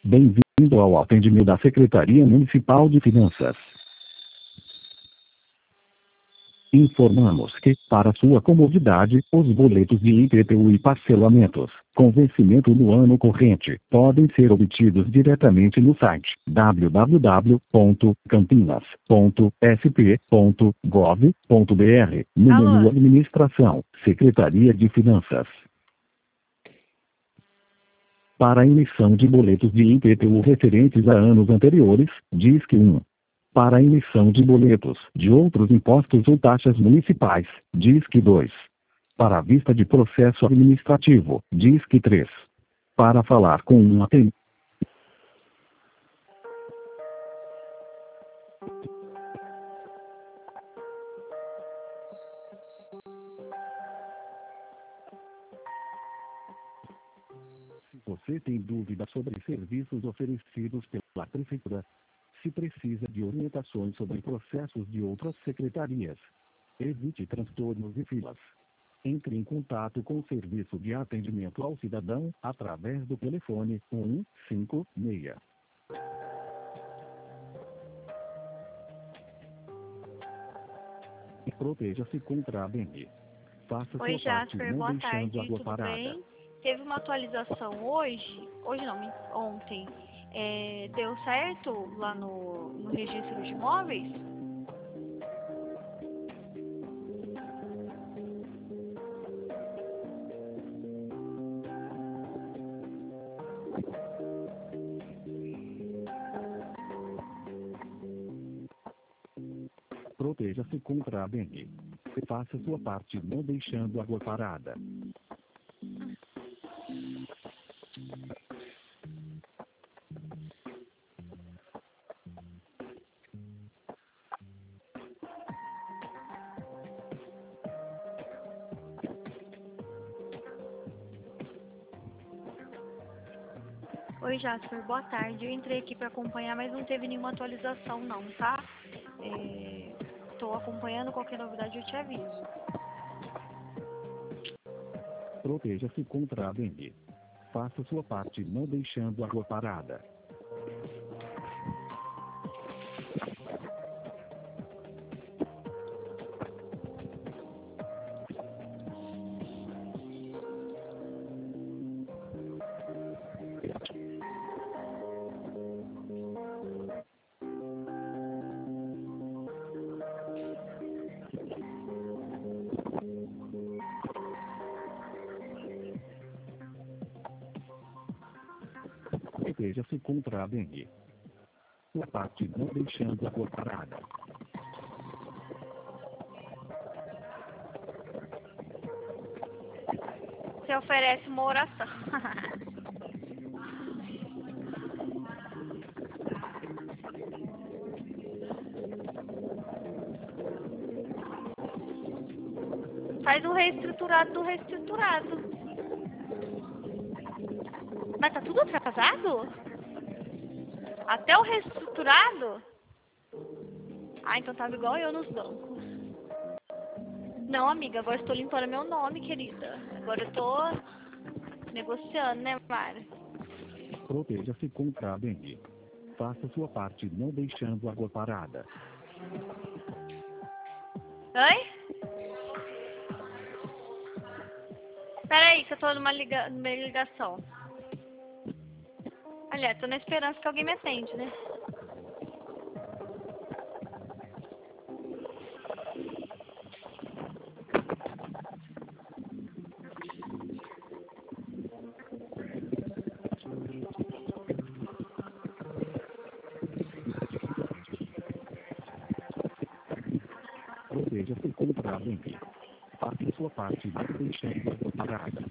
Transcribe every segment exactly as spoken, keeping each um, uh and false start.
Bem-vindo ao atendimento da Secretaria Municipal de Finanças. Informamos que, para sua comodidade, os boletos de I P T U e parcelamentos, com vencimento no ano corrente, podem ser obtidos diretamente no site w w w ponto campinas ponto s p ponto gov ponto b r, no Alô? menu Administração, Secretaria de Finanças. Para a emissão de boletos de I P T U referentes a anos anteriores, diz que um. Para a emissão de boletos de outros impostos ou taxas municipais, diz que dois. Para a vista de processo administrativo, diz que três. Para falar com um atendente. Se você tem dúvidas sobre serviços oferecidos pela Prefeitura, se precisa de orientações sobre processos de outras secretarias, evite transtornos e filas. Entre em contato com o Serviço de Atendimento ao Cidadão através do telefone um cinco seis. E proteja-se contra a dengue. Faça Oi, sua parte Jasper, não boa deixando tarde, água tudo parada. bem? Teve uma atualização hoje, hoje não, men- ontem. É, deu certo lá no, no registro de imóveis? Proteja-se contra a dengue. Faça sua parte não deixando água parada. Oi, Jasper, boa tarde. Eu entrei aqui para acompanhar, mas não teve nenhuma atualização não, tá? Estou acompanhando, qualquer novidade eu te aviso. Proteja-se contra a dengue. Faça sua parte não deixando água parada. Proteja-se contra a dengue. Sua parte não deixando água parada. Você oferece uma oração. Faz um reestruturado do reestruturado. Mas tá tudo atrasado? Até o reestruturado? Ah, então tava igual eu nos bancos. Não, amiga, agora eu estou limpando meu nome, querida. Agora eu tô negociando, né, Mara? Proteja-se contra a dengue. Faça sua parte não deixando água parada. Oi? Peraí, que eu tô numa, liga... numa ligação. Aliás, tô na esperança que alguém me atende, né? Proteja-se contra a dengue. Faça sua parte não deixando água parada.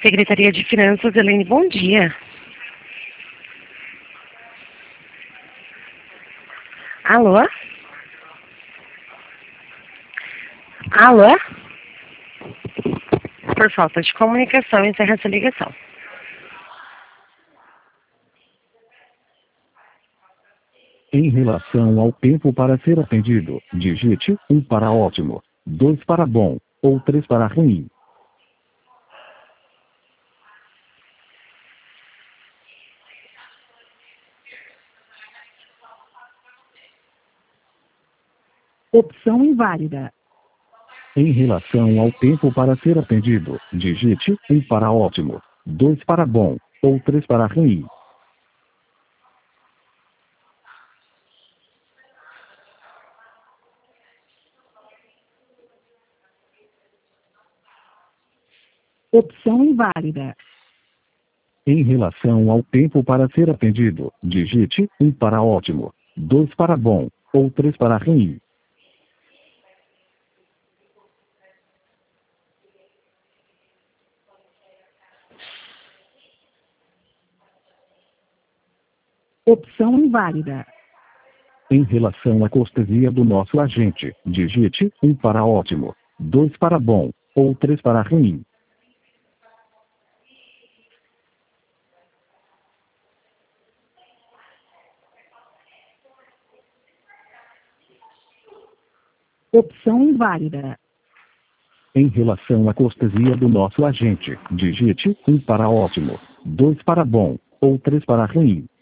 Secretaria de Finanças, Helene, bom dia. Alô? Alô? Por falta de comunicação, encerra essa ligação. Em relação ao tempo para ser atendido, digite um para ótimo, dois para bom, ou três para ruim. Opção inválida. Em relação ao tempo para ser atendido, digite um para ótimo, dois para bom, ou três para ruim. Opção inválida. Em relação ao tempo para ser atendido, digite um para ótimo, dois para bom, ou três para ruim. Opção inválida. Em relação à cortesia do nosso agente, digite um para ótimo, dois para bom, ou três para ruim. Opção inválida. Em relação à cortesia do nosso agente, digite um para ótimo, dois para bom, ou três para ruim.